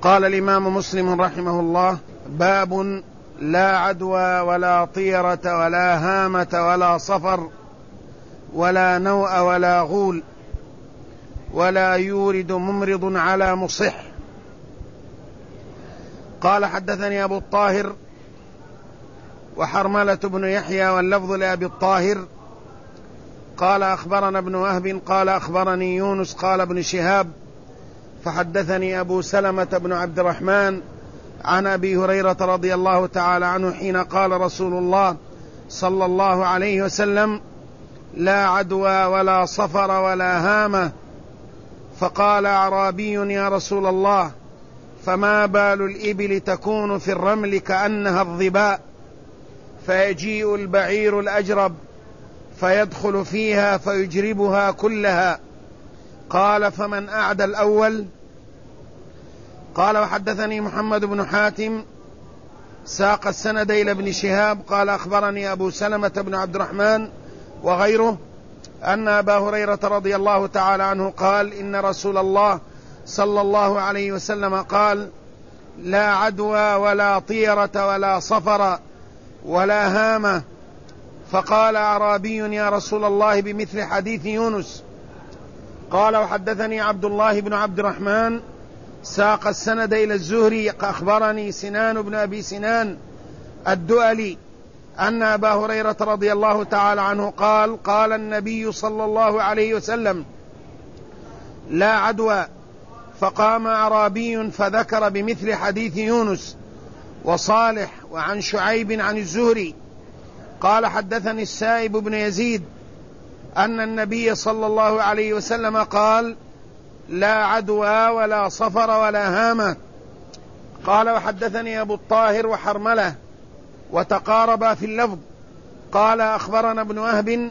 قال الإمام مسلم رحمه الله: باب لا عدوى ولا طيرة ولا هامة ولا صفر ولا نوء ولا غول ولا يورد ممرض على مصح. قال: حدثني أبو الطاهر وحرملة بن يحيى واللفظ لأبي الطاهر قال: أخبرنا ابن وهب قال: أخبرني يونس قال ابن شهاب فحدثني أبو سلمة بن عبد الرحمن عن أبي هريرة رضي الله تعالى عنه حين قال رسول الله صلى الله عليه وسلم: لا عدوى ولا صفر ولا هامة. فقال أعرابي: يا رسول الله، فما بال الإبل تكون في الرمل كأنها الظباء، فيجيء البعير الأجرب فيدخل فيها فيجربها كلها. قال: فمن أعدى الأول؟ قال: وحدثني محمد بن حاتم ساق السند إلى ابن شهاب قال: أخبرني أبو سلمة بن عبد الرحمن وغيره أن أبا هريرة رضي الله تعالى عنه قال: إن رسول الله صلى الله عليه وسلم قال: لا عدوى ولا طيرة ولا صفر ولا هامة. فقال أعرابي: يا رسول الله، بمثل حديث يونس. قال: وحدثني عبد الله بن عبد الرحمن ساق السند إلى الزهري أخبرني سنان بن أبي سنان الدؤلي أن أبا هريرة رضي الله تعالى عنه قال: قال النبي صلى الله عليه وسلم: لا عدوى. فقام أعرابي فذكر بمثل حديث يونس وصالح وعن شعيب عن الزهري قال: حدثني السائب بن يزيد أن النبي صلى الله عليه وسلم قال: لا عدوى ولا صفر ولا هامة. قال: وحدثني أبو الطاهر وحرملة وتقاربا في اللفظ. قال: أخبرنا ابن وهب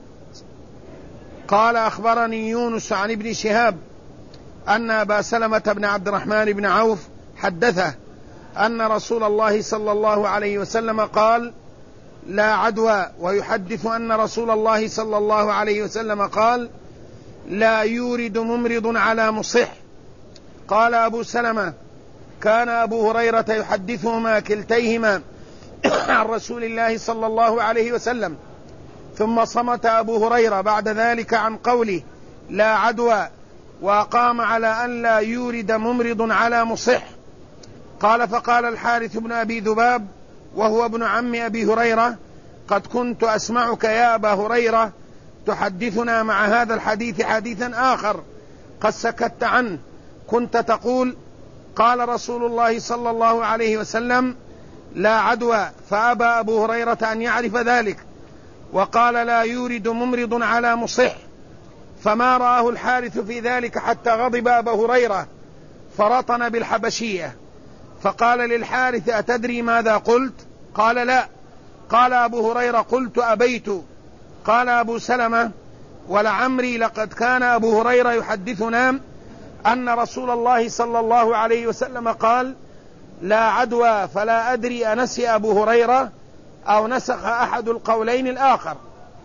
قال: أخبرني يونس عن ابن شهاب أن أبا سلمة بن عبد الرحمن بن عوف حدثه أن رسول الله صلى الله عليه وسلم قال: لا عدوى، ويحدث أن رسول الله صلى الله عليه وسلم قال: لا يورد ممرض على مصح. قال أبو سلمة: كان أبو هريرة يحدثهما كلتيهما عن رسول الله صلى الله عليه وسلم. ثم صمت أبو هريرة بعد ذلك عن قوله لا عدوى، وقام على أن لا يورد ممرض على مصح. قال: فقال الحارث بن أبي ذباب وهو ابن عم أبي هريرة: قد كنت أسمعك يا أبا هريرة تحدثنا مع هذا الحديث حديثا آخر قد سكت عنه، كنت تقول: قال رسول الله صلى الله عليه وسلم: لا عدوى. فأبى أبو هريرة أن يعرف ذلك وقال: لا يورد ممرض على مصح. فما رآه الحارث في ذلك حتى غضب أبو هريرة فرطن بالحبشية. فقال للحارث: أتدري ماذا قلت؟ قال: لا. قال أبو هريرة: قلت أبيت. قال أبو سلمة: ولعمري لقد كان أبو هريرة يحدثنا أن رسول الله صلى الله عليه وسلم قال: لا عدوى، فلا أدري أنسي أبو هريرة أو نسخ أحد القولين الآخر.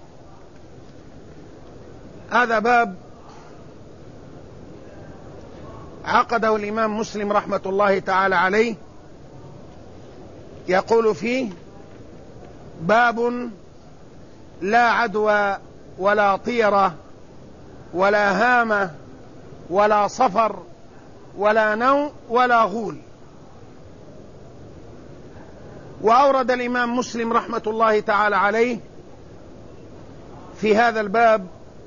هذا باب عقده الإمام مسلم رحمة الله تعالى عليه، يقول فيه: باب لا عدوى ولا طيرة ولا هامة ولا صفر ولا نوء ولا غول. وأورد الإمام مسلم رحمة الله تعالى عليه في هذا الباب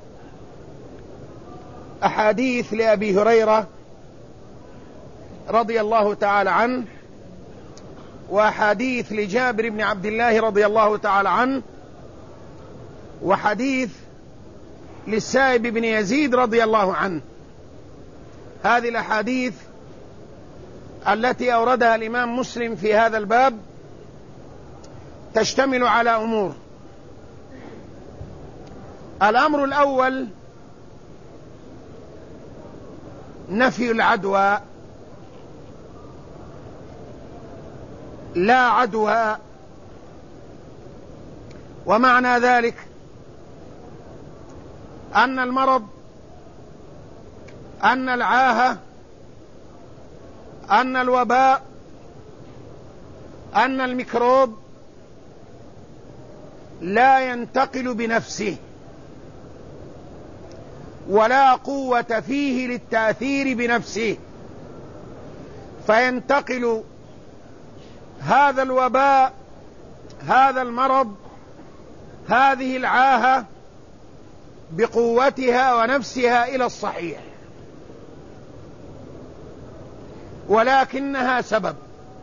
أحاديث لأبي هريرة رضي الله تعالى عنه، وأحاديث لجابر بن عبد الله رضي الله تعالى عنه، وحديث للسائب بن يزيد رضي الله عنه. هذه الأحاديث التي أوردها الإمام مسلم في هذا الباب تشتمل على أمور. الأمر الأول نفي العدوى. لا عدوى، ومعنى ذلك أن المرض، أن العاهة أن الوباء، أن الميكروب لا ينتقل بنفسه ولا قوة فيه للتأثير بنفسه، فينتقل هذا الوباء، هذا المرض، هذه العاهة بقوتها ونفسها إلى الصحيح، ولكنها سبب.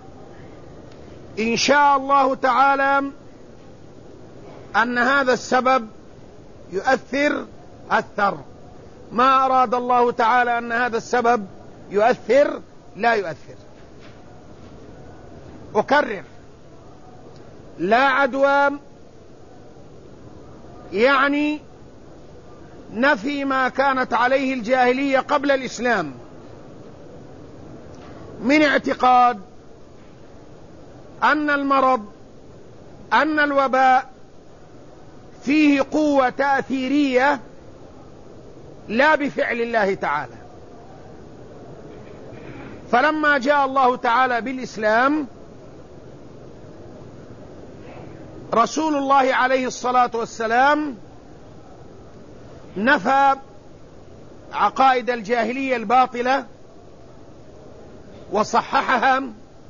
إن شاء الله تعالى أن هذا السبب يؤثر أثر، ما أراد الله تعالى أن هذا السبب يؤثر لا يؤثر. أكرر، لا عدوى يعني نفي ما كانت عليه الجاهلية قبل الإسلام من اعتقاد أن المرض، أن الوباء فيه قوة تأثيرية لا بفعل الله تعالى. فلما جاء الله تعالى بالإسلام، رسول الله عليه الصلاة والسلام نفى عقائد الجاهلية الباطلة وصححها،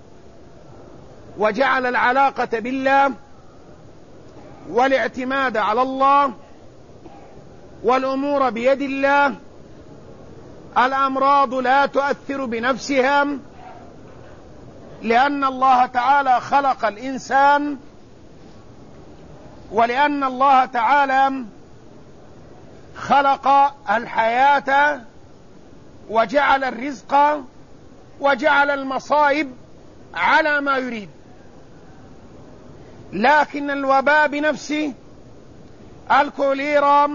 وجعل العلاقة بالله والاعتماد على الله والأمور بيد الله. الأمراض لا تؤثر بنفسها، لأن الله تعالى خلق الإنسان، ولأن الله تعالى خلق الحياة وجعل الرزق وجعل المصائب على ما يريد. لكن الوباء بنفسه، الكوليرا،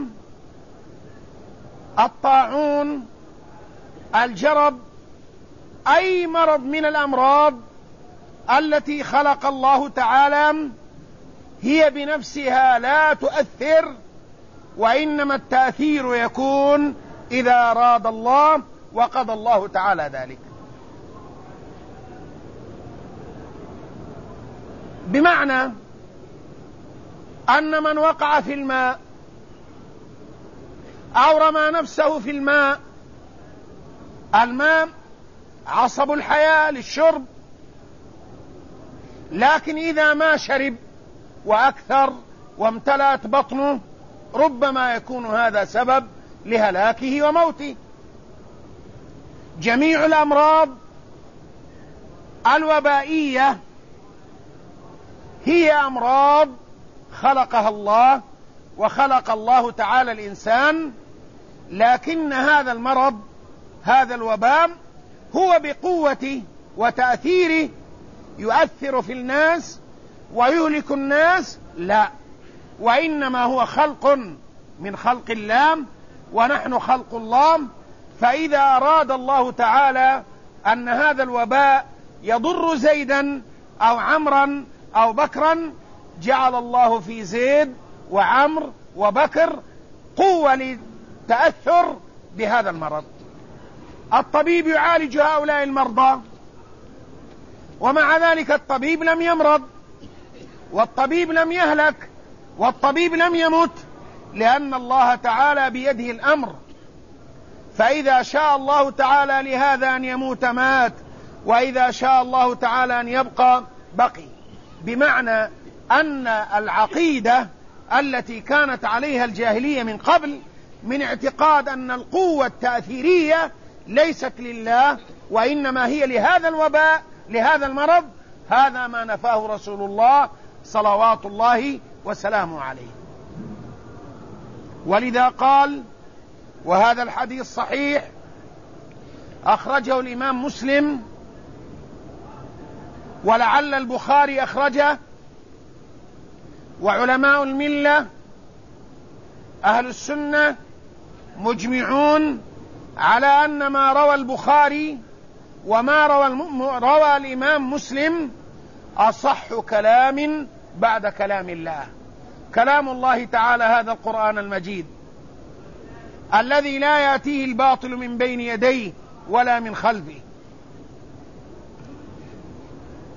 الطاعون، الجرب، أي مرض من الأمراض التي خلق الله تعالى هي بنفسها لا تؤثر، وإنما التأثير يكون إذا أراد الله وقضى الله تعالى ذلك. بمعنى أن من وقع في الماء أو رمى نفسه في الماء، الماء عصب الحياة للشرب، لكن إذا ما شرب وأكثر وامتلأت بطنه ربما يكون هذا سبب لهلاكه وموته. جميع الأمراض الوبائية هي أمراض خلقها الله، وخلق الله تعالى الإنسان، لكن هذا المرض، هذا الوباء، هو بقوة وتأثيره يؤثر في الناس ويهلك الناس؟ لا، وإنما هو خلق من خلق الله، ونحن خلق الله. فإذا أراد الله تعالى أن هذا الوباء يضر زيدا أو عمرا أو بكرا، جعل الله في زيد وعمر وبكر قوة للتأثر بهذا المرض. الطبيب يعالج هؤلاء المرضى، ومع ذلك الطبيب لم يمرض، والطبيب لم يهلك، والطبيب لم يمت، لأن الله تعالى بيده الأمر. فإذا شاء الله تعالى لهذا أن يموت مات، وإذا شاء الله تعالى أن يبقى بقي. بمعنى أن العقيدة التي كانت عليها الجاهلية من قبل من اعتقاد أن القوة التأثيرية ليست لله، وإنما هي لهذا الوباء، لهذا المرض، هذا ما نفاه رسول الله صلوات الله وسلامه عليه. ولذا قال، وهذا الحديث صحيح أخرجه الإمام مسلم، ولعل البخاري أخرجه، وعلماء الملة أهل السنة مجمعون على أن ما روى البخاري وما روى الإمام مسلم أصح كلام بعد كلام الله، كلام الله تعالى، هذا القرآن المجيد الذي لا يأتيه الباطل من بين يديه ولا من خلفه.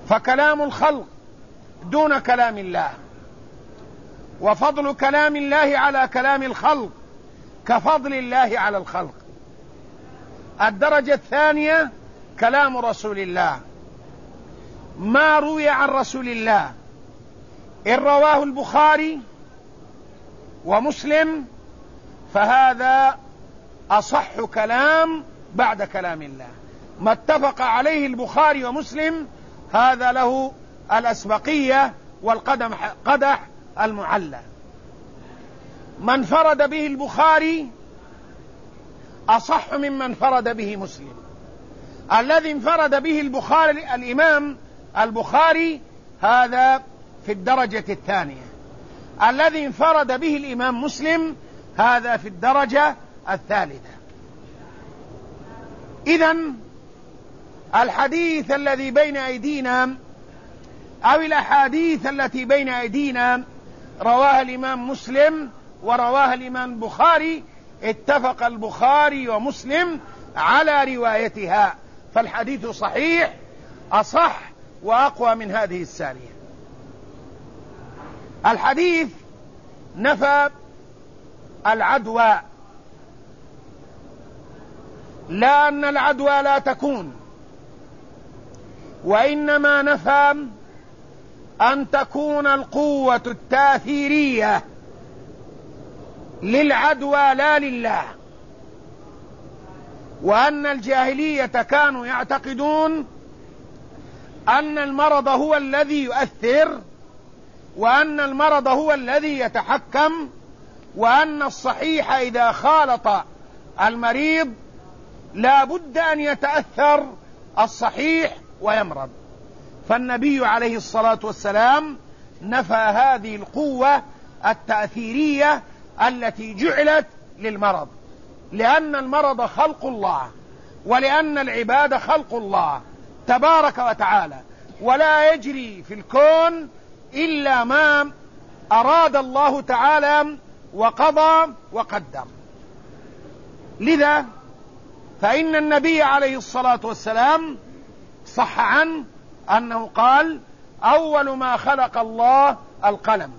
فكلام الخلق دون كلام الله، وفضل كلام الله على كلام الخلق كفضل الله على الخلق. الدرجة الثانية كلام رسول الله، ما روي عن رسول الله إن رواه البخاري ومسلم فهذا أصح كلام بعد كلام الله. ما اتفق عليه البخاري ومسلم هذا له الأسبقية والقدح المعلى. من انفرد به البخاري أصح ممن انفرد به مسلم. الذي انفرد به البخاري الإمام البخاري هذا في الدرجة الثانية، الذي انفرد به الإمام مسلم هذا في الدرجة الثالثة. إذن الحديث الذي بين أيدينا أو الأحاديث التي بين أيدينا رواها الإمام مسلم ورواها الإمام البخاري، اتفق البخاري ومسلم على روايتها، فالحديث صحيح أصح وأقوى من هذه الثانية. الحديث نفى العدوى، لا أن العدوى لا تكون، وإنما نفى أن تكون القوة التأثيرية للعدوى لا لله، وأن الجاهلية كانوا يعتقدون أن المرض هو الذي يؤثر، وأن المرض هو الذي يتحكم، وأن الصحيح إذا خالط المريض لا بد أن يتأثر الصحيح ويمرض. فالنبي عليه الصلاة والسلام نفى هذه القوة التأثيرية التي جعلت للمرض، لأن المرض خلق الله، ولأن العباد خلق الله تبارك وتعالى، ولا يجري في الكون إلا ما أراد الله تعالى وقضى وقدر. لذا فإن النبي عليه الصلاة والسلام صح عنه أنه قال: أول ما خلق الله القلم،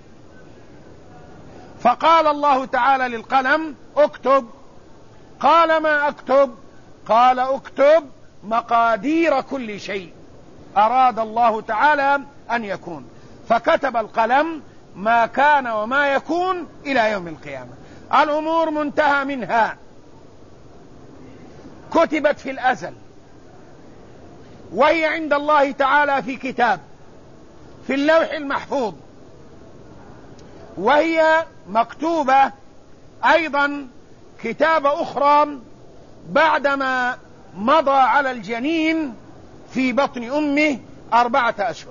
فقال الله تعالى للقلم: اكتب. قال: ما أكتب؟ قال: اكتب مقادير كل شيء أراد الله تعالى أن يكون، فكتب القلم ما كان وما يكون إلى يوم القيامة. الأمور منتهى منها، كتبت في الأزل، وهي عند الله تعالى في كتاب في اللوح المحفوظ، وهي مكتوبة أيضا كتابة أخرى بعدما مضى على الجنين في بطن أمه 4 أشهر.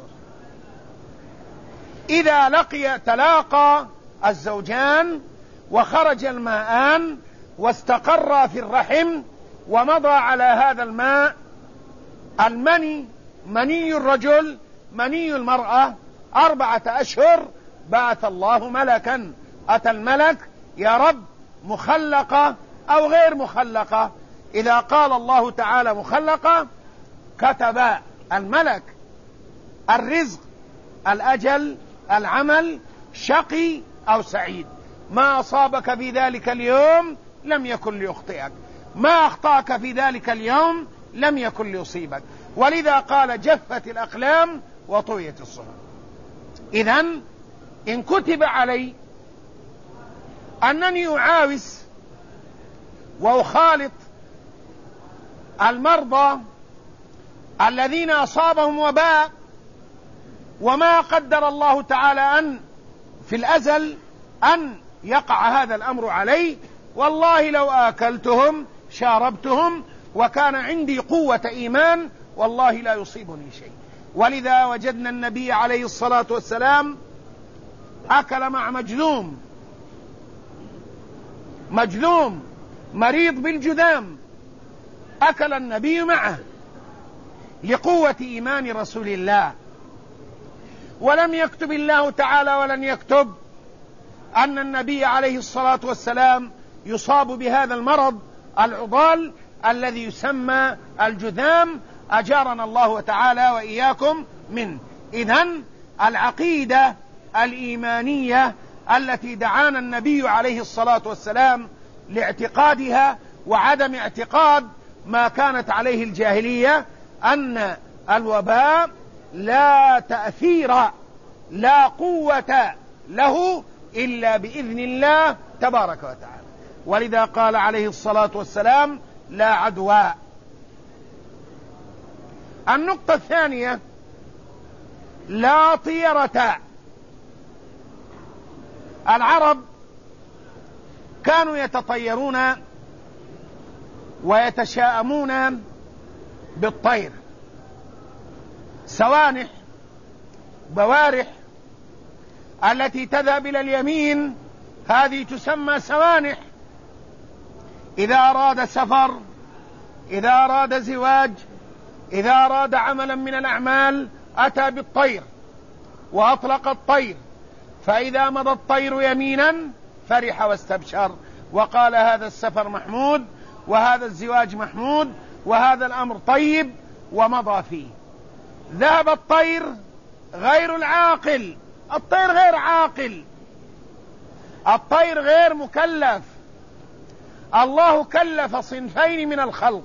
إذا تلاقى الزوجان وخرج الماءان واستقر في الرحم ومضى على هذا الماء المني، مني الرجل مني المرأة 4 أشهر، بعث الله ملكا. أتى الملك: يا رب مخلقة أو غير مخلقة؟ إذا قال الله تعالى مخلقة كتب الملك الرزق، الأجل، العمل، شقي أو سعيد. ما أصابك في ذلك اليوم لم يكن ليخطئك، ما أخطأك في ذلك اليوم لم يكن ليصيبك. ولذا قال: جفت الأقلام وطويت الصحف. إذن إن كتب علي أنني أعاوز وأخالط المرضى الذين أصابهم وباء وما قدر الله تعالى أن في الأزل أن يقع هذا الأمر علي، والله لو آكلتهم شاربتهم وكان عندي قوة إيمان والله لا يصيبني شيء. ولذا وجدنا النبي عليه الصلاة والسلام أكل مع مجذوم مريض بالجذام، أكل النبي معه لقوة إيمان رسول الله. ولم يكتب الله تعالى ولن يكتب أن النبي عليه الصلاة والسلام يصاب بهذا المرض العضال الذي يسمى الجذام، أجارنا الله تعالى وإياكم منه. إذن العقيدة الإيمانية التي دعانا النبي عليه الصلاة والسلام لاعتقادها وعدم اعتقاد ما كانت عليه الجاهلية، أن الوباء لا تأثير لا قوة له إلا بإذن الله تبارك وتعالى، ولذا قال عليه الصلاة والسلام لا عدوى. النقطة الثانية لا طيرة. العرب كانوا يتطيرون ويتشاءمون بالطير، سوانح، بوارح التي تذهب إلى اليمين هذه تسمى سوانح. إذا أراد سفر، إذا أراد زواج، إذا أراد عملا من الأعمال أتى بالطير وأطلق الطير، فإذا مضى الطير يمينا فرح واستبشر وقال هذا السفر محمود وهذا الزواج محمود وهذا الأمر طيب ومضى فيه. ذهب الطير غير العاقل، الطير غير عاقل، الطير غير مكلف. الله كلف صنفين من الخلق،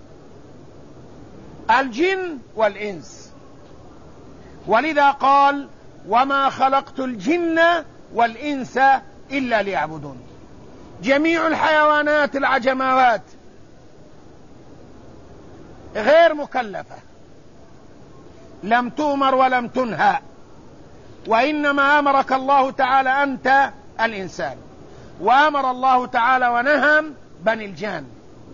الجن والإنس، ولذا قال وما خلقت الجن والإنس إلا ليعبدون. جميع الحيوانات العجماوات غير مكلفة، لم تؤمر ولم تنهى، وإنما أمرك الله تعالى أنت الإنسان، وأمر الله تعالى ونهى بني الجان.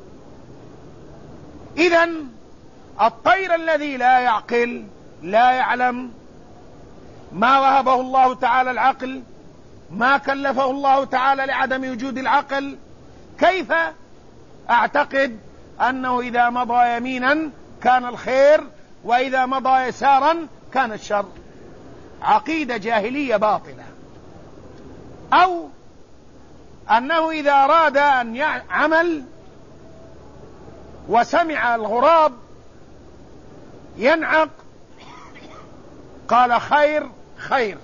إذن الطير الذي لا يعقل، لا يعلم، ما وهبه الله تعالى العقل، ما كلفه الله تعالى لعدم وجود العقل، كيف أعتقد أنه إذا مضى يمينا كان الخير وإذا مضى يسارا كان الشر؟ عقيدة جاهلية باطلة. أو أنه إذا أراد أن يعمل وسمع الغراب ينعق قال خير خير.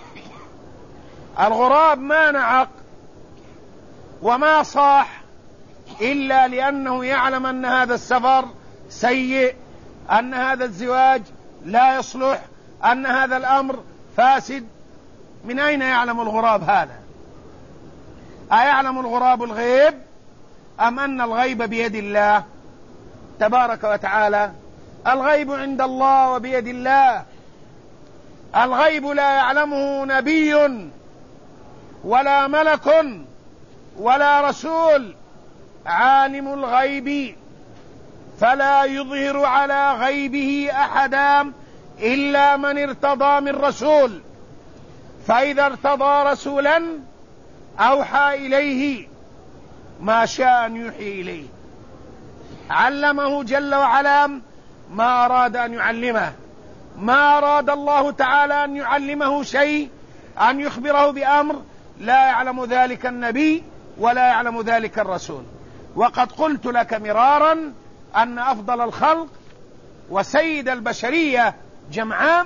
الغراب ما نعق وما صاح إلا لأنه يعلم أن هذا السفر سيء، أن هذا الزواج لا يصلح، أن هذا الأمر فاسد. من أين يعلم الغراب هذا؟ أيعلم الغراب الغيب أم أن الغيب بيد الله تبارك وتعالى؟ الغيب عند الله وبيد الله. الغيب لا يعلمه نبي ولا ملك ولا رسول. عالم الغيب فلا يظهر على غيبه أحدا إلا من ارتضى من رسول، فإذا ارتضى رسولا أوحى إليه ما شاء أن يوحي إليه، علمه جل وعلا ما أراد أن يعلمه. ما أراد الله تعالى أن يعلمه شيء، أن يخبره بأمر، لا يعلم ذلك النبي ولا يعلم ذلك الرسول. وقد قلت لك مرارا أن أفضل الخلق وسيد البشرية جمعاء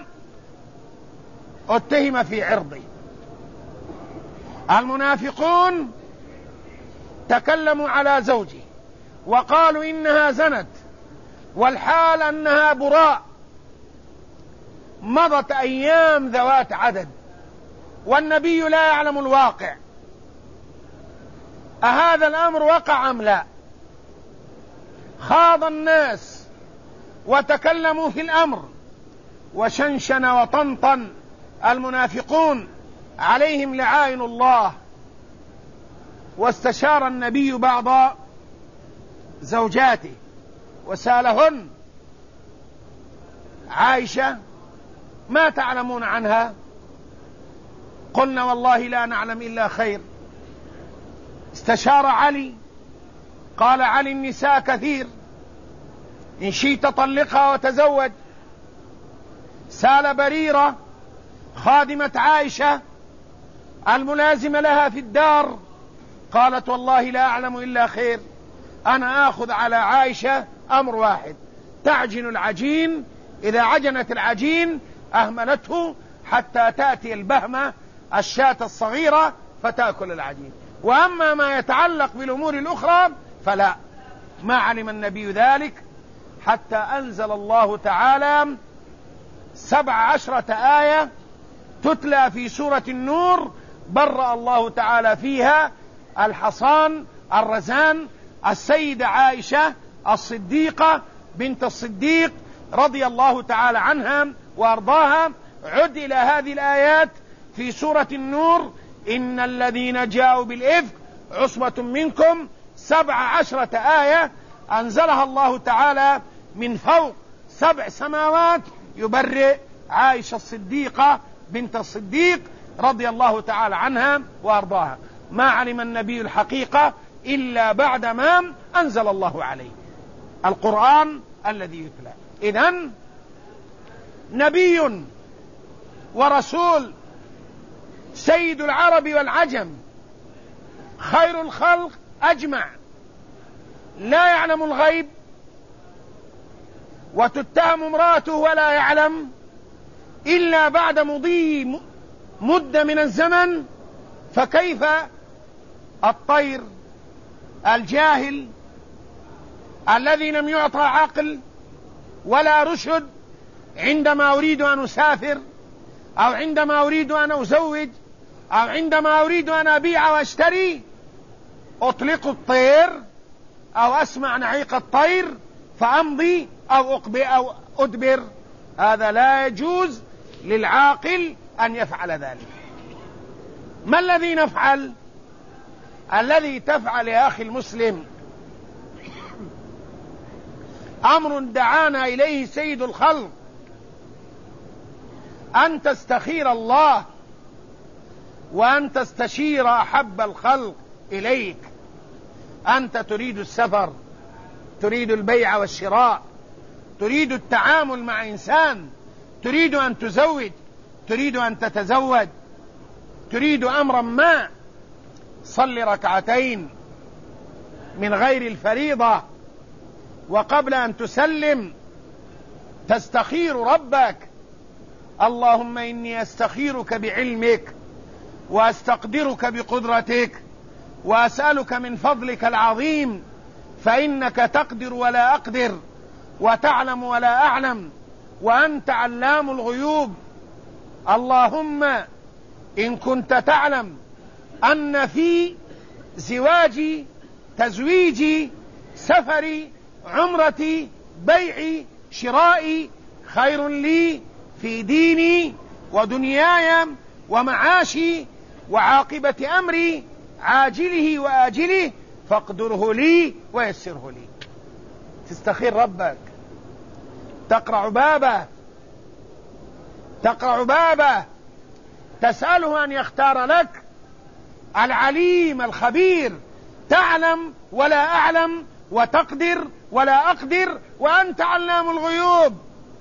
اتهم في عرضي. المنافقون تكلموا على زوجه وقالوا إنها زنت والحال أنها براء. مضت أيام ذوات عدد والنبي لا يعلم الواقع، أهذا الأمر وقع أم لا؟ خاض الناس وتكلموا في الأمر وشنشن وطنطن المنافقون عليهم لعائن الله. واستشار النبي بعض زوجاته وسألهن: عائشة ما تعلمون عنها؟ قلنا والله لا نعلم إلا خير. استشار علي، قال علي: النساء كثير، إن شئت طلقها وتزوج. سأل بريرة خادمة عائشة الملازمة لها في الدار، قالت: والله لا أعلم إلا خير، أنا آخذ على عائشة أمر واحد: تعجن العجين إذا عجنت العجين أهملته حتى تأتي البهمة الشاة الصغيرة فتأكل العجين. وأما ما يتعلق بالأمور الأخرى فلا، ما علم النبي ذلك حتى أنزل الله تعالى 17 آية تتلى في سورة النور برأ الله تعالى فيها الحصان الرزان السيدة عائشة الصديقة بنت الصديق رضي الله تعالى عنها وأرضاها. عد إلى هذه الآيات في سورة النور: إن الذين جاءوا بالإفك عصبة منكم. 17 آية أنزلها الله تعالى من فوق 7 سماوات يبرئ عائشة الصديقة بنت الصديق رضي الله تعالى عنها وأرضاها. ما علم النبي الحقيقة إلا بعدما أنزل الله عليه القرآن الذي يتلى. إذن نبي ورسول سيد العرب والعجم خير الخلق أجمع، لا يعلم الغيب، وتتهم امرأته ولا يعلم إلا بعد مضي مدة من الزمن. فكيف الطير الجاهل الذي لم يعطى عقل ولا رشد عندما أريد أن أسافر أو عندما أريد أن أزوج أو عندما أريد أن أبيع وأشتري أطلق الطير أو أسمع نعيق الطير فأمضي أو أدبر؟ هذا لا يجوز للعاقل أن يفعل ذلك. ما الذي نفعل؟ الذي تفعل يا أخي المسلم أمر دعانا إليه سيد الخلق، أن تستخير الله وأن تستشير أحب الخلق إليك. أنت تريد السفر، تريد البيع والشراء، تريد التعامل مع إنسان، تريد أن تزوج، تريد أن تتزوج، تريد أمرا ما، صل ركعتين من غير الفريضة وقبل أن تسلم تستخير ربك: اللهم إني أستخيرك بعلمك وأستقدرك بقدرتك وأسألك من فضلك العظيم، فإنك تقدر ولا أقدر وتعلم ولا أعلم وأنت علام الغيوب. اللهم إن كنت تعلم أن في زواجي، تزويجي، سفري، عمرتي، بيعي، شرائي خير لي في ديني ودنياي ومعاشي وعاقبة أمري عاجله وآجله فاقدره لي ويسره لي. تستخير ربك، تقرع بابه تسأله أن يختار لك العليم الخبير. تعلم ولا أعلم وتقدر ولا أقدر وأنت علام الغيوب.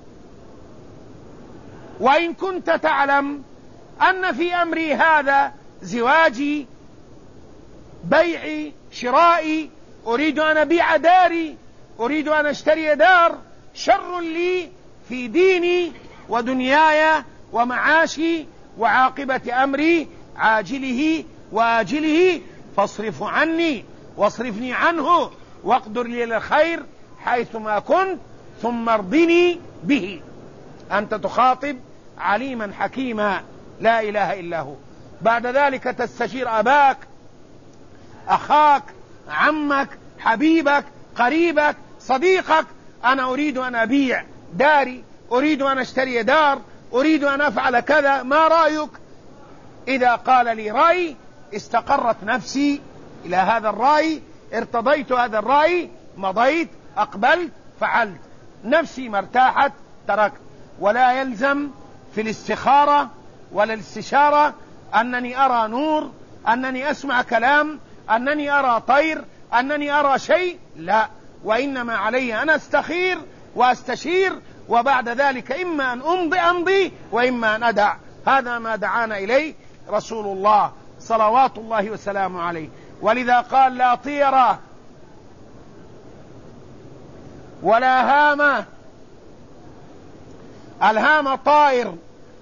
وإن كنت تعلم أن في أمري هذا زواجي، بيعي، شرائي، أريد أن أبيع داري، أريد أن أشتري دار، شر لي في ديني ودنياي ومعاشي وعاقبة أمري عاجله وآجله، فاصرف عني واصرفني عنه واقدر لي للخير حيثما كنت ثم ارضني به. أنت تخاطب عليما حكيما لا إله إلا هو. بعد ذلك تستشير أباك، أخاك، عمك، حبيبك، قريبك، صديقك: أنا أريد أن أبيع داري، أريد أن أشتري دار، أريد أن أفعل كذا، ما رأيك؟ إذا قال لي رأي استقرت نفسي إلى هذا الرأي، ارتضيت هذا الرأي، مضيت، أقبلت، فعلت، نفسي ما ارتاحت تركت. ولا يلزم في الاستخارة ولا الاستشارة أنني أرى نور، أنني أسمع كلام، أنني أرى طير، أنني أرى شيء، لا، وإنما علي أن أستخير وأستشير، وبعد ذلك إما أن أمضي وإما أن أدع. هذا ما دعانا إليه رسول الله صلوات الله وسلامه عليه. ولذا قال: لا طيرة ولا هامة الهامة طائر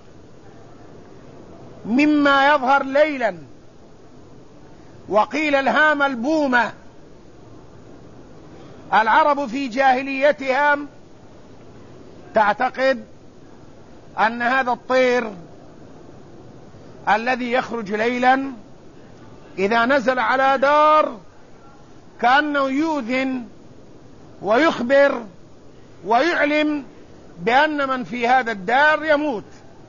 مما يظهر ليلا، وقيل الهامة البومة. العرب في جاهليتها تعتقد أن هذا الطير الذي يخرج ليلا إذا نزل على دار كأنه يؤذن ويخبر ويعلم بأن من في هذا الدار يموت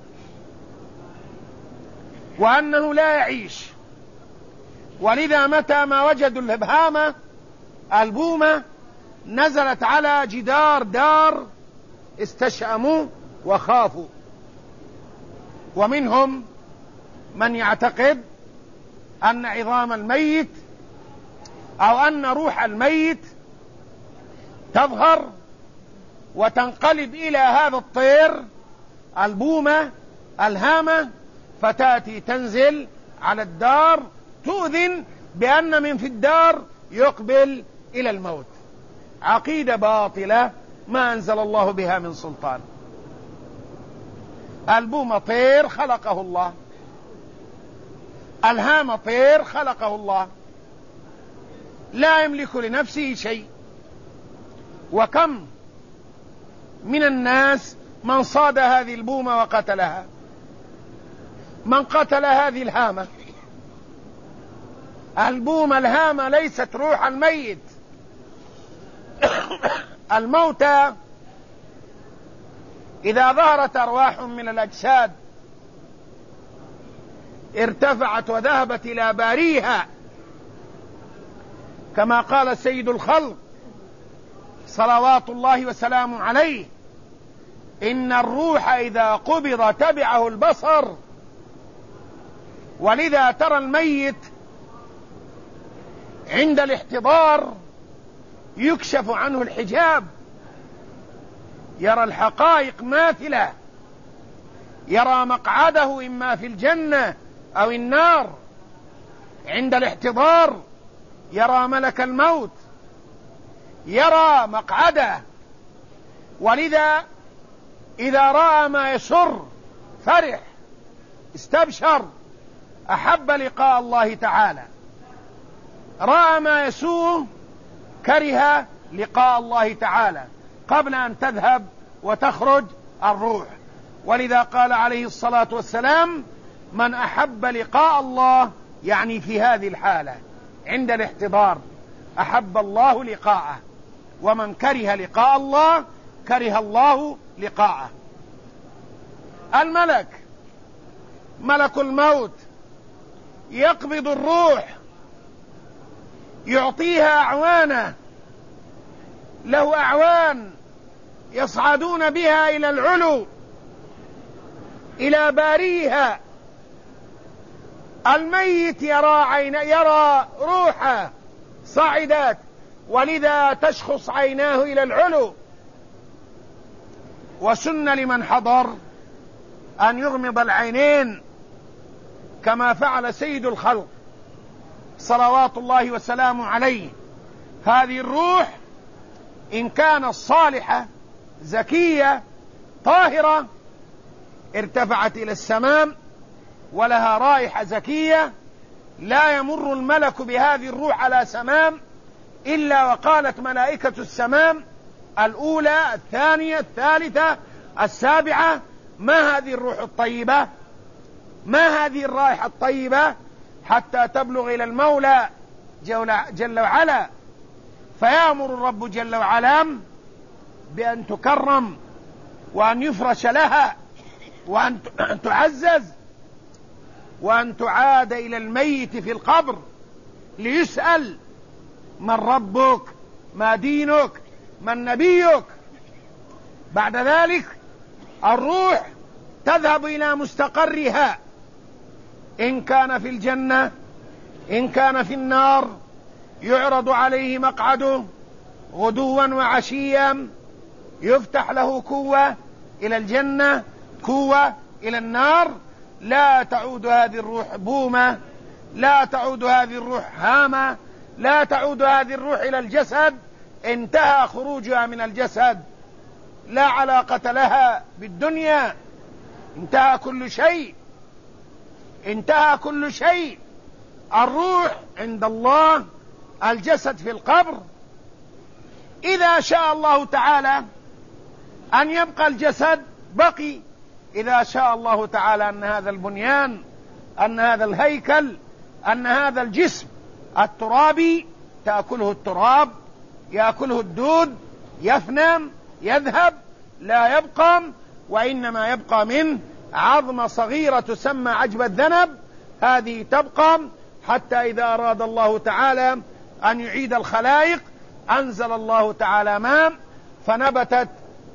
وأنه لا يعيش. ولذا متى ما وجدوا الهامة البومة نزلت على جدار دار استشأموا وخافوا. ومنهم من يعتقد أن عظام الميت أو أن روح الميت تظهر وتنقلب إلى هذا الطير البومة الهامة، فتأتي تنزل على الدار تؤذن بأن من في الدار يقبل إلى الموت. عقيدة باطلة ما أنزل الله بها من سلطان. البومة طير خلقه الله، الهامة طير خلقه الله، لا يملك لنفسه شيء. وكم من الناس من صاد هذه البومة وقتلها، من قتل هذه الهامة. البومة الهامة ليست روح الميت. الموتى إذا ظهرت أرواح من الأجساد ارتفعت وذهبت إلى باريها، كما قال سيد الخلق صلوات الله وسلامه عليه: إن الروح إذا قبض تبعه البصر. ولذا ترى الميت عند الاحتضار يكشف عنه الحجاب، يرى الحقائق ماثلة، يرى مقعده إما في الجنة أو النار. عند الاحتضار يرى ملك الموت، يرى مقعده. ولذا إذا رأى ما يسر فرح، استبشر، أحب لقاء الله تعالى. رأى ما يسوء كره لقاء الله تعالى قبل أن تذهب وتخرج الروح. ولذا قال عليه الصلاة والسلام: من أحب لقاء الله، يعني في هذه الحالة عند الاحتضار، أحب الله لقاءه، ومن كره لقاء الله كره الله لقاءه. الملك ملك الموت يقبض الروح، يعطيها أعوانا، له أعوان يصعدون بها إلى العلو إلى باريها. الميت يرى روحه صعدت، ولذا تشخص عيناه إلى العلو. وسن لمن حضر أن يغمض العينين كما فعل سيد الخلق صلوات الله وسلامه عليه. هذه الروح إن كانت صالحة زكية طاهرة ارتفعت إلى السماء ولها رائحة زكية، لا يمر الملك بهذه الروح على سماء إلا وقالت ملائكة السماء الأولى الثانية الثالثة السابعة: ما هذه الروح الطيبة، ما هذه الرائحة الطيبة، حتى تبلغ إلى المولى جل وعلا. فيأمر الرب جل وعلا بأن تكرم وأن يفرش لها وأن تعزز وأن تعاد إلى الميت في القبر ليسأل: من ربك، ما دينك، من نبيك. بعد ذلك الروح تذهب إلى مستقرها، إن كان في الجنة إن كان في النار. يعرض عليه مقعده غدوا وعشيا، يفتح له كوة إلى الجنة كوة إلى النار. لا تعود هذه الروح بومة، لا تعود هذه الروح هامة، لا تعود هذه الروح إلى الجسد، انتهى خروجها من الجسد. لا علاقة لها بالدنيا. انتهى كل شيء، انتهى كل شيء. الروح عند الله، الجسد في القبر. إذا شاء الله تعالى أن يبقى الجسد بقي، إذا شاء الله تعالى أن هذا البنيان، أن هذا الهيكل، أن هذا الجسم الترابي تأكله التراب، يأكله الدود، يفنى، يذهب، لا يبقى، وإنما يبقى منه عظمة صغيرة تسمى عجب الذنب. هذه تبقى حتى إذا أراد الله تعالى أن يعيد الخلائق أنزل الله تعالى ماء، فنبتت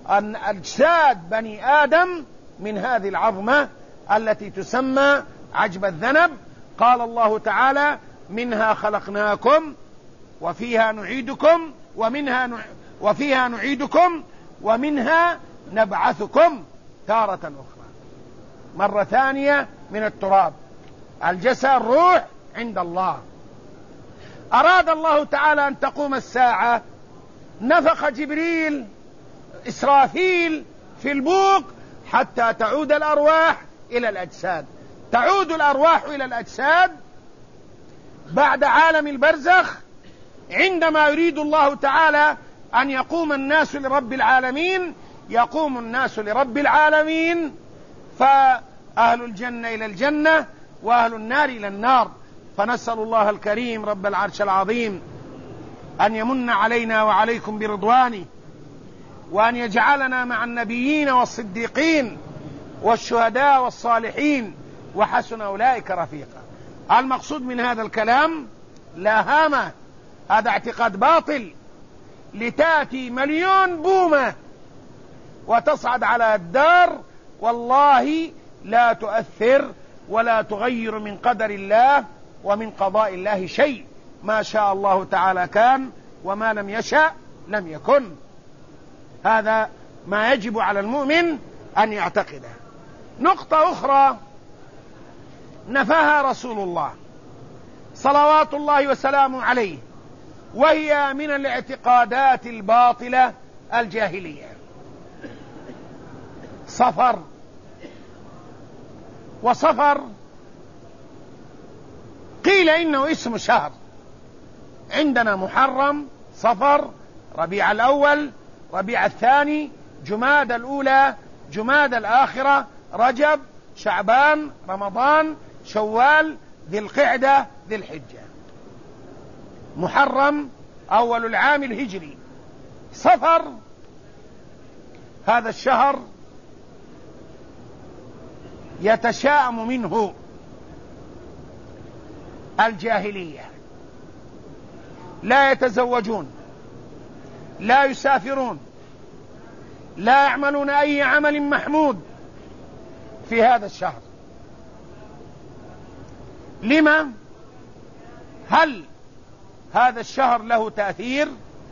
أجساد بني آدم من هذه العظمة التي تسمى عجب الذنب. قال الله تعالى: منها خلقناكم وفيها نعيدكم وفيها نعيدكم ومنها نبعثكم تارة أخرى. مرة ثانية من التراب. الجسد الروح عند الله. أراد الله تعالى أن تقوم الساعة، نفخ جبريل إسرافيل في البوق حتى تعود الأرواح إلى الأجساد. تعود الأرواح إلى الأجساد بعد عالم البرزخ، عندما يريد الله تعالى أن يقوم الناس لرب العالمين. يقوم الناس لرب العالمين، فأهل الجنة إلى الجنة وأهل النار إلى النار. فنسأل الله الكريم رب العرش العظيم أن يمن علينا وعليكم برضوانه، وأن يجعلنا مع النبيين والصديقين والشهداء والصالحين، وحسن أولئك رفيقا. المقصود من هذا الكلام لا هامة، هذا اعتقاد باطل. لتأتي مليون بومة وتصعد على الدار، والله لا تؤثر ولا تغير من قدر الله ومن قضاء الله شيء. ما شاء الله تعالى كان، وما لم يشأ لم يكن. هذا ما يجب على المؤمن أن يعتقده. نقطة أخرى نفاها رسول الله صلوات الله وسلامه عليه، وهي من الاعتقادات الباطلة الجاهلية. صفر. وصفر قيل إنه اسم شهر. عندنا محرم، صفر، ربيع الأول، ربيع الثاني، جماد الأولى، جماد الآخرة، رجب، شعبان، رمضان، شوال، ذي القعدة، ذي الحجة. محرم أول العام الهجري. صفر هذا الشهر يتشاءم منه الجاهلية، لا يتزوجون، لا يسافرون، لا يعملون أي عمل محمود في هذا الشهر. لما؟ هل هذا الشهر له تأثير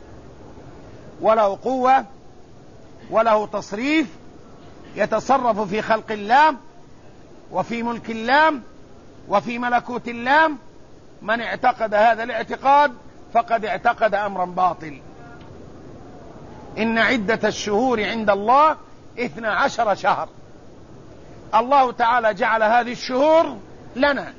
وله قوة وله تصريف، يتصرف في خلق الله وفي ملك الله وفي ملكوت الله؟ من اعتقد هذا الاعتقاد فقد اعتقد أمرا باطل. إن عدة الشهور عند الله 12 شهر. الله تعالى جعل هذه الشهور لنا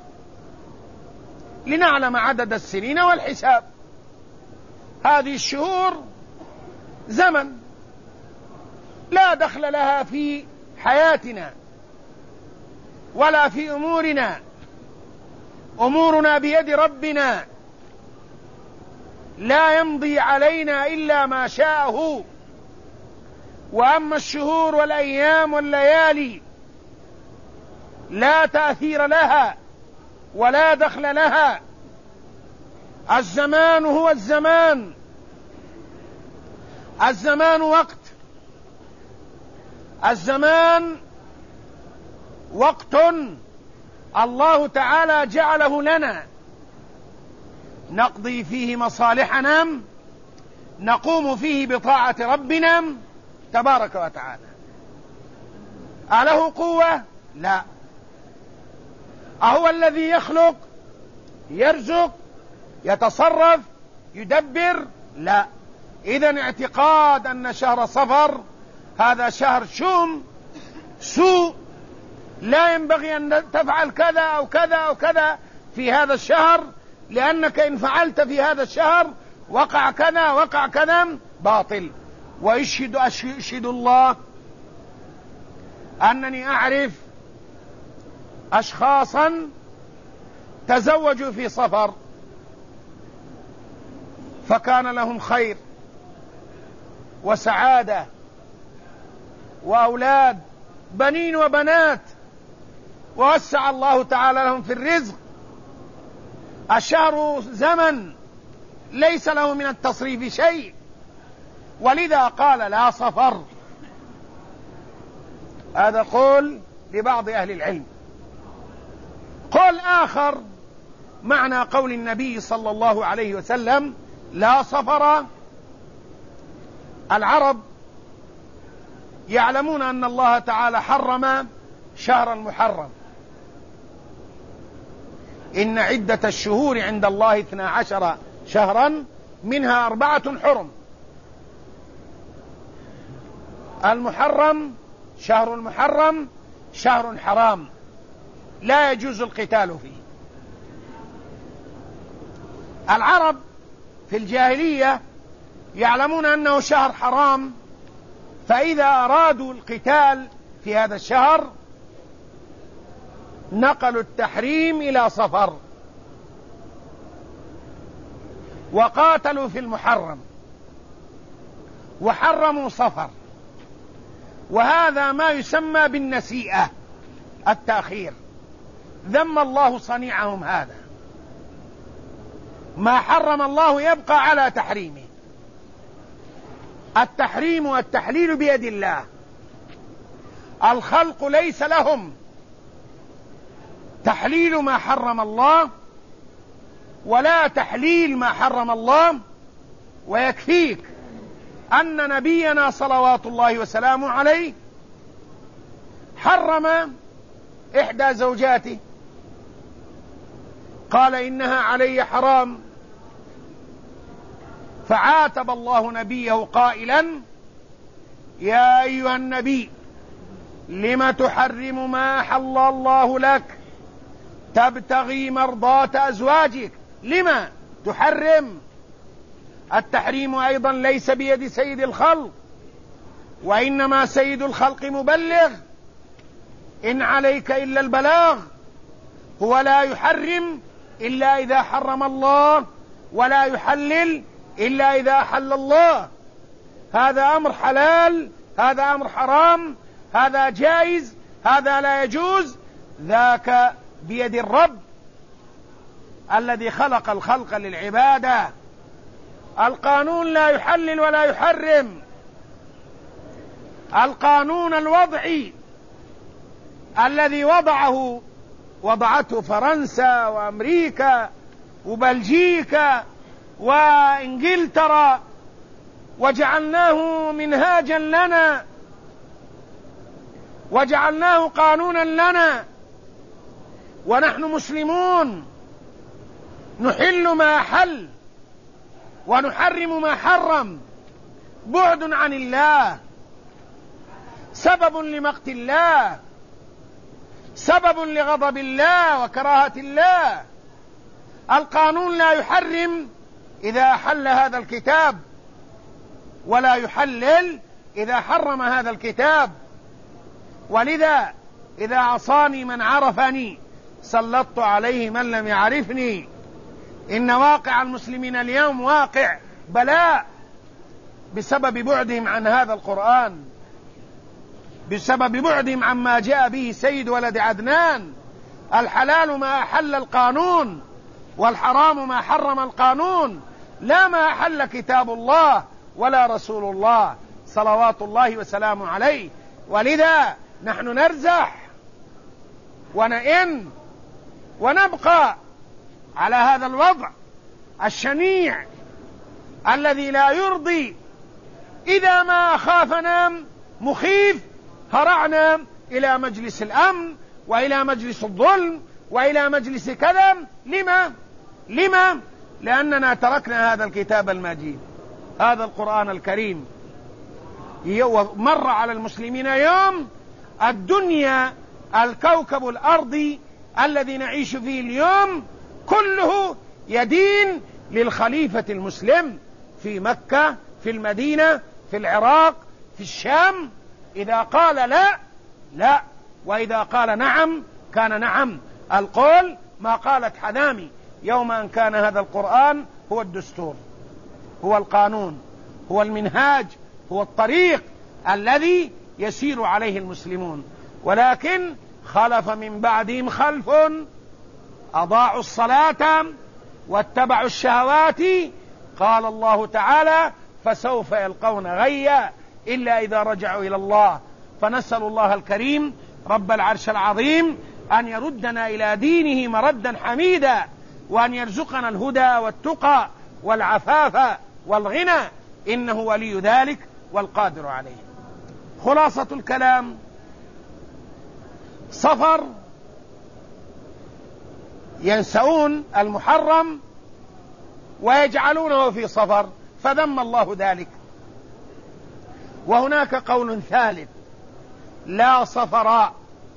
لنعلم عدد السنين والحساب. هذه الشهور زمن لا دخل لها في حياتنا ولا في أمورنا. أمورنا بيد ربنا، لا يمضي علينا إلا ما شاءه. وأما الشهور والأيام والليالي لا تأثير لها ولا دخل لها. الزمان هو الزمان. الزمان وقت. الزمان وقت الله تعالى جعله لنا نقضي فيه مصالحنا، نقوم فيه بطاعة ربنا تبارك وتعالى. أله قوة؟ لا. أهو الذي يخلق، يرزق، يتصرف، يدبر؟ لا. إذن اعتقاد أن شهر صفر هذا شهر شوم سوء، لا ينبغي أن تفعل كذا أو كذا أو كذا في هذا الشهر، لأنك إن فعلت في هذا الشهر وقع كذا وقع كذا، باطل. وأشهد الله أنني أعرف أشخاصا تزوجوا في صفر فكان لهم خير وسعادة وأولاد بنين وبنات، ووسع الله تعالى لهم في الرزق. الشهر زمن ليس له من التصريف شيء، ولذا قال لا صفر. هذا قول لبعض أهل العلم. قول آخر معنى قول النبي صلى الله عليه وسلم لا صفر، العرب يعلمون أن الله تعالى حرم شهر المحرم، إن عدة الشهور عند الله 12 شهرا منها 4 حرم. المحرم شهر المحرم شهر حرام لا يجوز القتال فيه. العرب في الجاهلية يعلمون أنه شهر حرام، فإذا أرادوا القتال في هذا الشهر نقلوا التحريم إلى صفر وقاتلوا في المحرم وحرموا صفر، وهذا ما يسمى بالنسيئة، التأخير. ذم الله صنيعهم هذا. ما حرم الله يبقى على تحريمه. التحريم والتحليل بيد الله، الخلق ليس لهم تحليل ما حرم الله ولا تحليل ما حرم الله. ويكفيك أن نبينا صلوات الله وسلامه عليه حرم إحدى زوجاته، قال إنها علي حرام، فعاتب الله نبيه قائلا يا أيها النبي لم تحرم ما أحل الله لك تبتغي مرضاة أزواجك. لما تحرم؟ التحريم أيضا ليس بيد سيد الخلق، وإنما سيد الخلق مبلغ، إن عليك إلا البلاغ. هو لا يحرم إلا إذا حرم الله، ولا يحلل إلا إذا أحل الله. هذا أمر حلال، هذا أمر حرام، هذا جائز، هذا لا يجوز، ذاك بيد الرب الذي خلق الخلق للعبادة. القانون لا يحلل ولا يحرم. القانون الوضعي الذي وضعته فرنسا وأمريكا وبلجيكا وإنجلترا وجعلناه منهاجا لنا وجعلناه قانونا لنا، ونحن مسلمون نحل ما أحل ونحرم ما حرم، بعد عن الله، سبب لمقت الله، سبب لغضب الله وكراهة الله. القانون لا يحرم إذا أحل هذا الكتاب، ولا يحلل إذا حرم هذا الكتاب. ولذا إذا عصاني من عرفني سلطت عليه من لم يعرفني. إن واقع المسلمين اليوم واقع بلاء بسبب بعدهم عن هذا القرآن، بسبب بعدهم عما جاء به سيد ولد عدنان. الحلال ما أحل القانون، والحرام ما حرم القانون، لا ما أحل كتاب الله ولا رسول الله صلوات الله وسلامه عليه. ولذا نحن نرزح ونئن ونبقى على هذا الوضع الشنيع الذي لا يرضي. إذا ما أخافنا مخيف هرعنا إلى مجلس الأمن وإلى مجلس الظلم وإلى مجلس كذا. لما؟ لأننا تركنا هذا الكتاب المجيد، هذا القرآن الكريم. ومر على المسلمين يوم الدنيا الكوكب الأرضي الذي نعيش فيه اليوم كله يدين للخليفة المسلم في مكة، في المدينة، في العراق، في الشام. إذا قال لا لا، وإذا قال نعم كان نعم. القول ما قالت حذامي يوم أن كان هذا القرآن هو الدستور، هو القانون، هو المنهاج، هو الطريق الذي يسير عليه المسلمون. ولكن خلف من بعدهم خلف أضاعوا الصلاة واتبعوا الشهوات. قال الله تعالى فسوف يلقون غيا إلا إذا رجعوا إلى الله. فنسأل الله الكريم رب العرش العظيم أن يردنا إلى دينه مردا حميدا، وأن يرزقنا الهدى والتقى والعفاف والغنى، إنه ولي ذلك والقادر عليه. خلاصة الكلام: صفر ينسون المحرم ويجعلونه في صفر، فذم الله ذلك. وهناك قول ثالث: لا صفراء.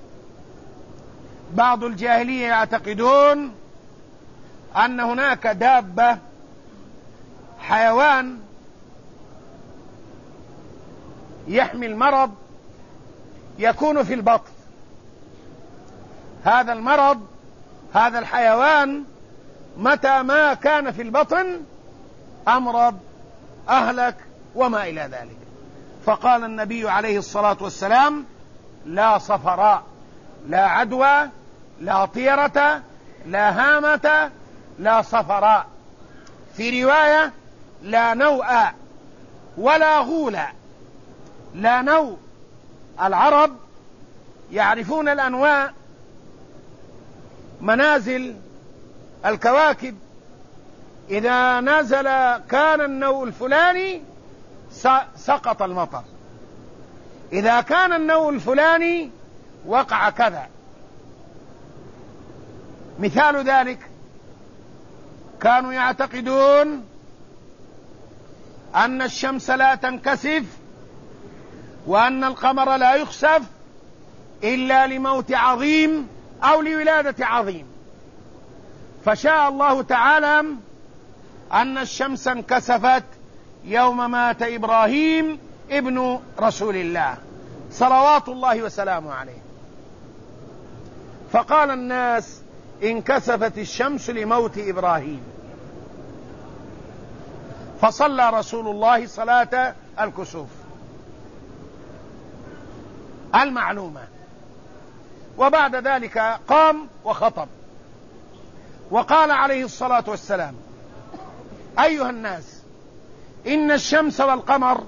بعض الجاهلية يعتقدون أن هناك دابة، حيوان يحمل مرض يكون في البطن. هذا المرض، هذا الحيوان متى ما كان في البطن أمرض، أهلك، وما إلى ذلك. فقال النبي عليه الصلاة والسلام: لا صفراء، لا عدوى، لا طيرة، لا هامة، لا صفراء. في رواية: لا نوء ولا غول. لا نوء، العرب يعرفون الأنواع، منازل الكواكب، إذا نزل كان النوء الفلاني سقط المطر، إذا كان النوء الفلاني وقع كذا. مثال ذلك: كانوا يعتقدون أن الشمس لا تنكسف وأن القمر لا يخسف إلا لموت عظيم أو لولادة عظيم، فشاء الله تعالى أن الشمس انكسفت يوم مات إبراهيم ابن رسول الله صلوات الله وسلامه عليه. فقال الناس: انكسفت الشمس لموت إبراهيم، فصلى رسول الله صلاة الكسوف المعلومة، وبعد ذلك قام وخطب وقال عليه الصلاة والسلام: أيها الناس، إن الشمس والقمر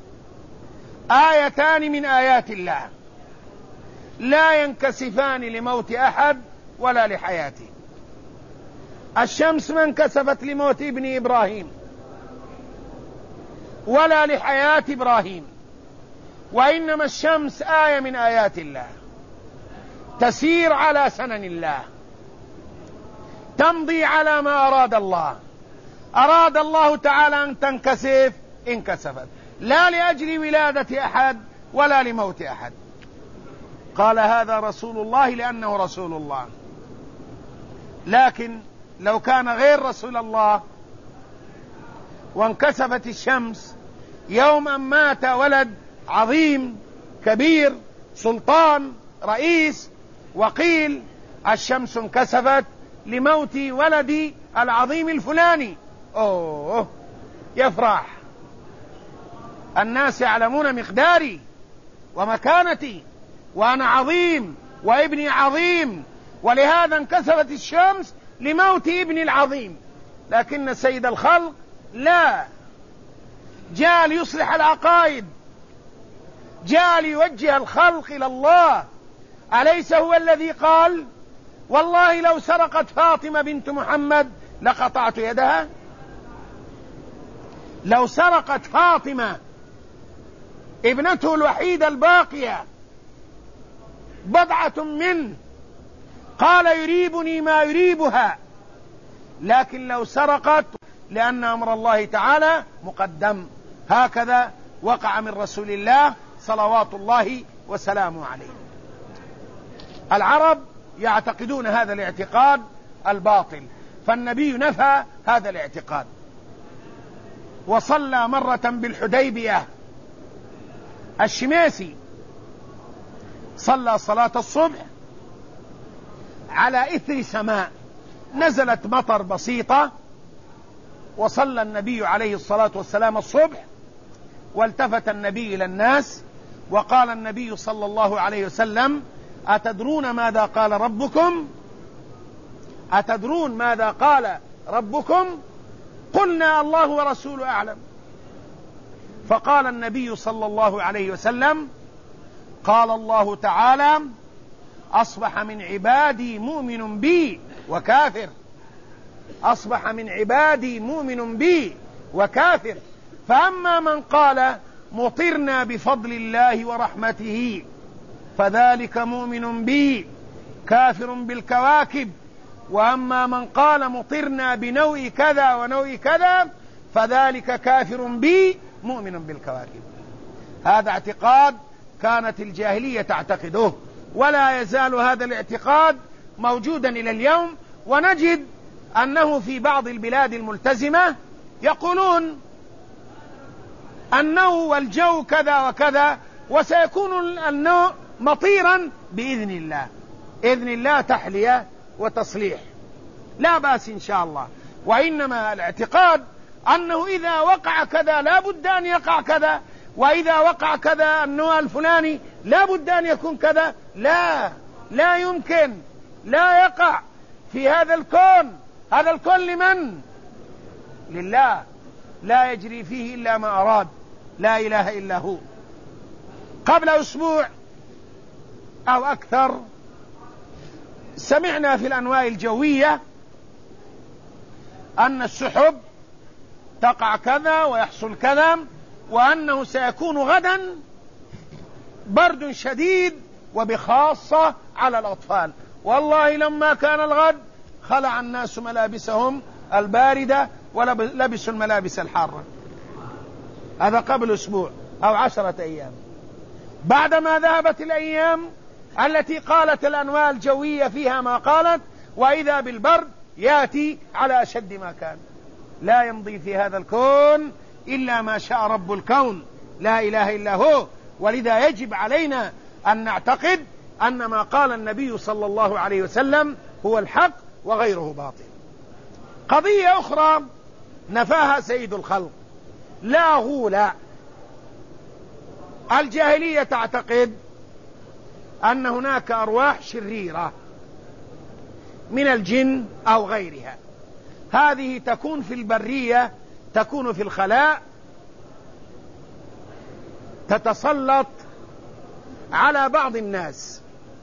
آيتان من آيات الله لا ينكسفان لموت أحد ولا لحياته. الشمس ما انكسفت لموت ابن إبراهيم ولا لحياة إبراهيم، وإنما الشمس آية من آيات الله، تسير على سنن الله، تمضي على ما أراد الله. أراد الله تعالى أن تنكسف انكسفت، لا لأجل ولادة أحد ولا لموت أحد. قال هذا رسول الله لأنه رسول الله. لكن لو كان غير رسول الله وانكسفت الشمس يوم أن مات ولد عظيم كبير سلطان رئيس، وقيل الشمس انكسفت لموت ولدي العظيم الفلاني، أوه يفرح. الناس يعلمون مقداري ومكانتي، وأنا عظيم وابني عظيم، ولهذا انكسفت الشمس لموت ابني العظيم. لكن سيد الخلق لا، جاء ليصلح العقائد، جاء ليوجه الخلق إلى الله. أليس هو الذي قال: والله لو سرقت فاطمة بنت محمد لقطعت يدها؟ لو سرقت فاطمة ابنته الوحيدة الباقية بضعة منه قال يريبني ما يريبها، لكن لو سرقت، لأن أمر الله تعالى مقدم. هكذا وقع من رسول الله صلوات الله وسلامه عليه. العرب يعتقدون هذا الاعتقاد الباطل، فالنبي نفى هذا الاعتقاد. وصلى مرة بالحديبية الشميسي، صلى صلاة الصبح على إثر سماء، نزلت مطر بسيطة، وصلى النبي عليه الصلاة والسلام الصبح، والتفت النبي إلى الناس وقال النبي صلى الله عليه وسلم: أتدرون ماذا قال ربكم؟ أتدرون ماذا قال ربكم؟ قلنا: الله ورسوله أعلم. فقال النبي صلى الله عليه وسلم: قال الله تعالى: أصبح من عبادي مؤمن بي وكافر. أصبح من عبادي مؤمن بي وكافر. فأما من قال مطرنا بفضل الله ورحمته فذلك مؤمن بي كافر بالكواكب، وأما من قال مطرنا بنوء كذا ونوء كذا فذلك كافر بي مؤمن بالكواكب. هذا اعتقاد كانت الجاهلية تعتقده، ولا يزال هذا الاعتقاد موجودا إلى اليوم. ونجد أنه في بعض البلاد الملتزمة يقولون النوء والجو كذا وكذا، وسيكون النوء مطيرا بإذن الله، إذن الله تحلية وتصليح، لا بأس إن شاء الله. وإنما الاعتقاد أنه إذا وقع كذا لا بد أن يقع كذا، وإذا وقع كذا النوع الفلاني لا بد أن يكون كذا. لا يمكن، لا يقع في هذا الكون. هذا الكون لمن؟ لله، لا يجري فيه إلا ما أراد، لا إله إلا هو. قبل أسبوع أو أكثر سمعنا في الأنواع الجوية أن السحب تقع كذا ويحصل كذا، وأنه سيكون غدا برد شديد وبخاصة على الأطفال. والله لما كان الغد خلع الناس ملابسهم الباردة ولبسوا الملابس الحارة. هذا قبل أسبوع أو 10 أيام. بعدما ذهبت الأيام التي قالت الأنواع الجوية فيها ما قالت، وإذا بالبرد يأتي على أشد ما كان. لا يمضي في هذا الكون إلا ما شاء رب الكون، لا إله إلا هو. ولذا يجب علينا أن نعتقد أن ما قال النبي صلى الله عليه وسلم هو الحق وغيره باطل. قضية أخرى نفاها سيد الخلق: لا غول. الجاهلية تعتقد أن هناك أرواح شريرة من الجن أو غيرها، هذه تكون في البرية، تكون في الخلاء، تتسلط على بعض الناس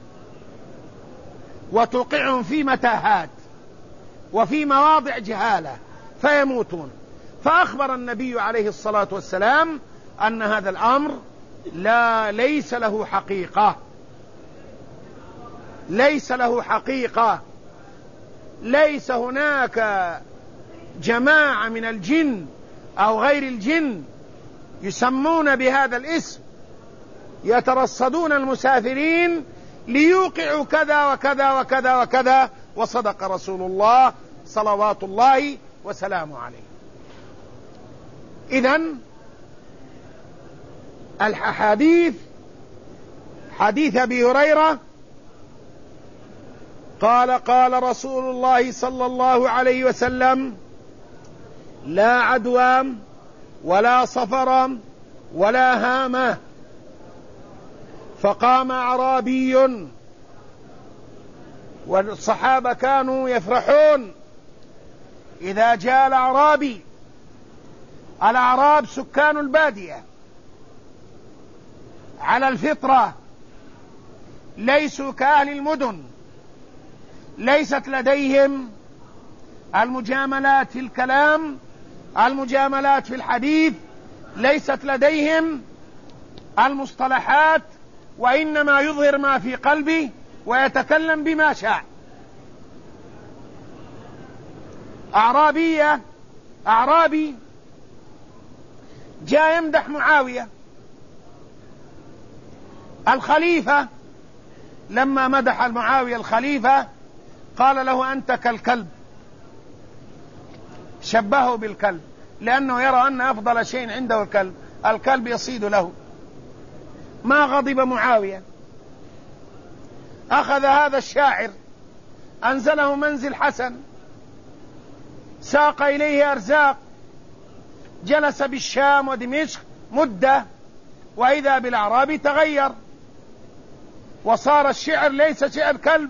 وتوقعهم في متاهات وفي مواضع جهالة فيموتون. فأخبر النبي عليه الصلاة والسلام أن هذا الأمر ليس له حقيقة، ليس له حقيقة. ليس هناك جماعة من الجن أو غير الجن يسمون بهذا الاسم يترصدون المسافرين ليوقعوا كذا وكذا وكذا وكذا، وصدق رسول الله صلوات الله وسلامه عليه. إذن الحديث حديث أبي هريرة قال رسول الله صلى الله عليه وسلم: لا عدوى ولا صفر ولا هامة. فقام أعرابي، والصحابة كانوا يفرحون إذا جاء الأعرابي. الأعراب سكان البادية على الفطرة، ليسوا كأهل المدن، ليست لديهم المجاملات في الكلام، المجاملات في الحديث، ليست لديهم المصطلحات، وإنما يظهر ما في قلبه ويتكلم بما شاء. أعرابي جاء يمدح معاوية الخليفة، لما مدح معاوية الخليفة قال له أنت كالكلب، شبهه بالكلب، لأنه يرى أن أفضل شيء عنده الكلب، الكلب يصيد له. ما غضب معاوية، أخذ هذا الشاعر أنزله منزل حسن، ساق إليه أرزاق، جلس بالشام ودمشق مدة، وإذا بالأعرابي تغير وصار الشعر ليس شعر كلب.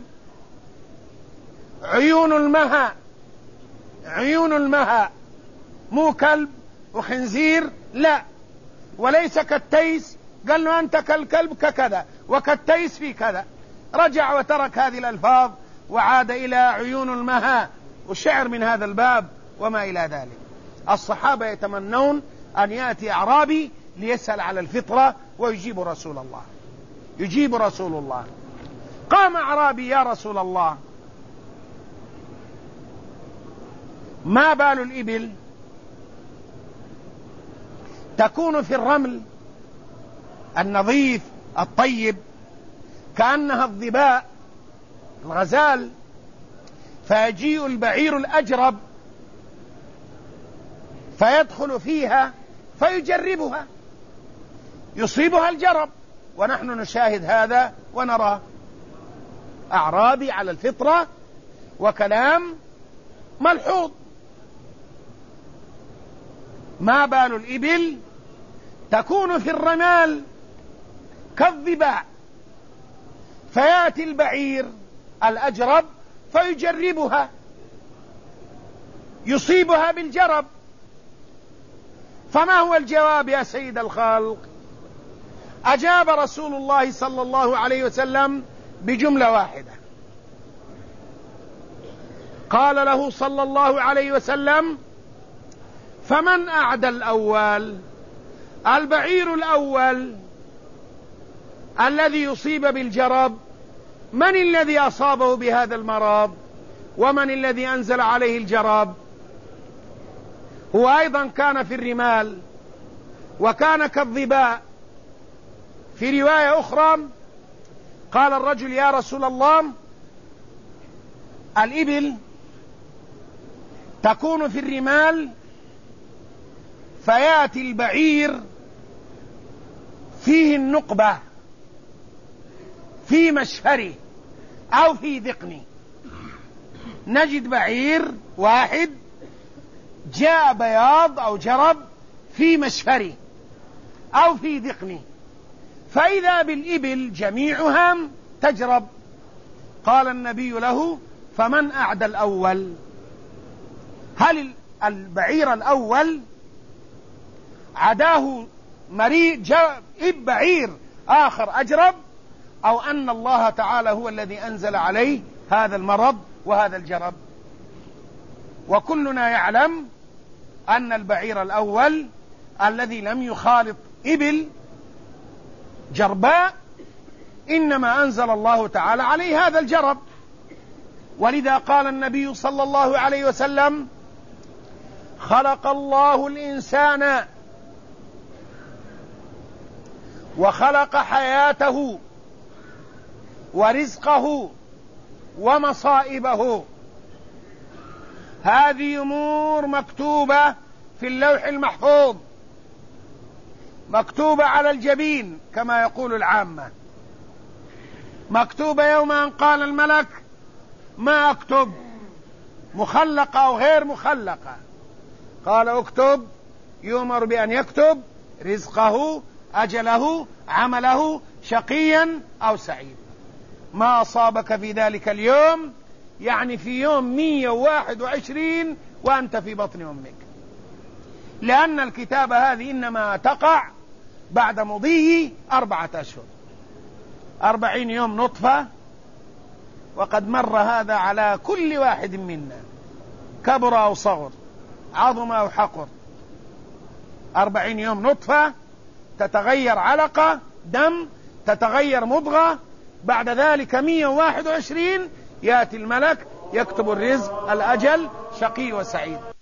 عيون المها، عيون المها، مو كلب وخنزير، لا، وليس كالتيس، قال له أنت كالكلب ككذا وكالتيس في كذا. رجع وترك هذه الألفاظ وعاد إلى عيون المها والشعر من هذا الباب وما إلى ذلك. الصحابة يتمنون أن يأتي أعرابي ليسأل على الفطرة ويجيب رسول الله، يجيب رسول الله. قام أعرابي: يا رسول الله، ما بال الإبل تكون في الرمل النظيف الطيب كأنها الظباء الغزال، فيجيء البعير الأجرب فيدخل فيها فيجربها، يصيبها الجرب، ونحن نشاهد هذا ونراه. أعرابي على الفطرة وكلام ملحوظ. ما بال الإبل تكون في الرمال كالظباء، فيأتي البعير الأجرب فيجربها، يصيبها بالجرب. فما هو الجواب يا سيد الخلق؟ أجاب رسول الله صلى الله عليه وسلم بجملة واحدة، قال له صلى الله عليه وسلم: فمن أعدى الأول؟ البعير الأول الذي يصيب بالجرب، من الذي أصابه بهذا المرض؟ ومن الذي أنزل عليه الجرب؟ هو أيضا كان في الرمال وكان كالظباء. في رواية أخرى قال الرجل: يا رسول الله، الإبل تكون في الرمال فيأتي البعير فيه النقبة، في مشفره أو في ذقنه. نجد بعير واحد جاء بياض أو جرب في مشفره أو في ذقنه، فإذا بالإبل جميعها تجرب. قال النبي له: فمن أعدى الأول؟ هل البعير الأول عداه مريء جاء بعير آخر أجرب، أو أن الله تعالى هو الذي أنزل عليه هذا المرض وهذا الجرب؟ وكلنا يعلم أن البعير الأول الذي لم يخالط إبل جرباء إنما أنزل الله تعالى عليه هذا الجرب. ولذا قال النبي صلى الله عليه وسلم: خلق الله الإنسان وخلق حياته ورزقه ومصائبه. هذه أمور مكتوبة في اللوح المحفوظ، مكتوبة على الجبين كما يقول العامة، مكتوبة يوم أن قال الملك: ما أكتب، مخلقة أو غير مخلقة؟ قال: اكتب. يؤمر بأن يكتب رزقه، أجله، عمله، شقيا أو سعيد. ما أصابك في ذلك اليوم، يعني في يوم 121 وأنت في بطن أمك، لأن الكتابة هذه إنما تقع بعد مضي 4 أشهر. 40 يوم نطفة، وقد مر هذا على كل واحد منا، كبر أو صغر، عظم أو حقر. 40 يوم نطفة، تتغير علقة دم، تتغير مضغة، بعد ذلك 121 يأتي الملك يكتب الرزق، الأجل، شقي وسعيد.